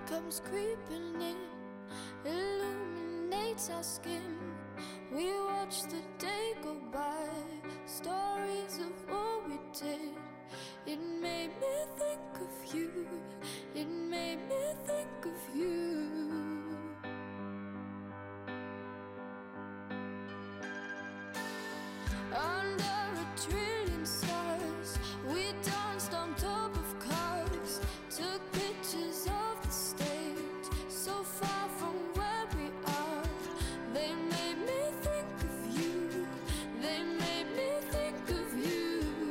comes creeping in, illuminates our skin. We watch the day go by, stories of what we did. It made me think of you, it made me think of you. Under a trillion stars, we danced on top of cars, took pictures of the stage, so far from where we are. They made me think of you, they made me think of you.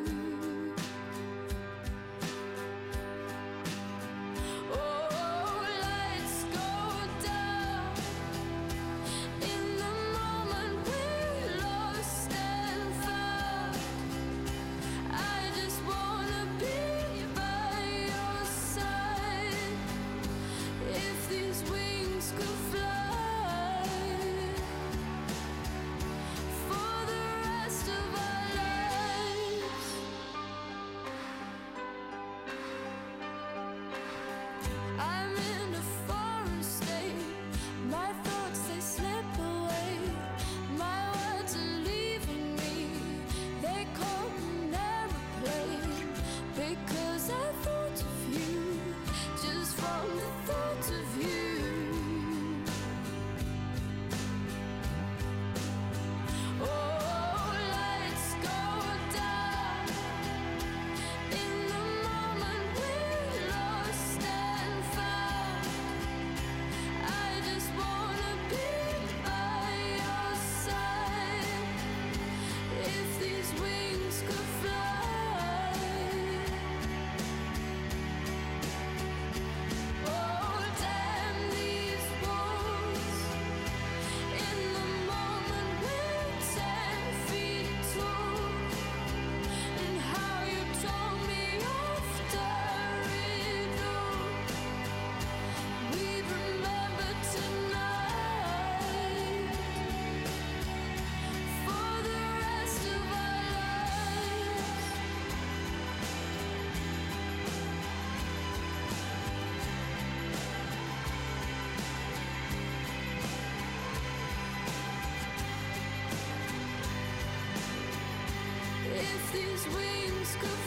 Oh, lights go down in the moment we're lost and found. I just wanna be by your side. If these wings could fly for the rest of our lives. I'm in a foreign state, my thoughts they slip away, my words are leaving me, they call an aeroplane, because I thought of you, just from the thought of you. Oh, lights go down in the moment we're lost and found. I just wanna be by your side. If these wings could fly. Oh, damn these walls. In the moment we're 10 feet tall. And how you told me after it all. We'd remember tonight for the rest of our lives. If these wings could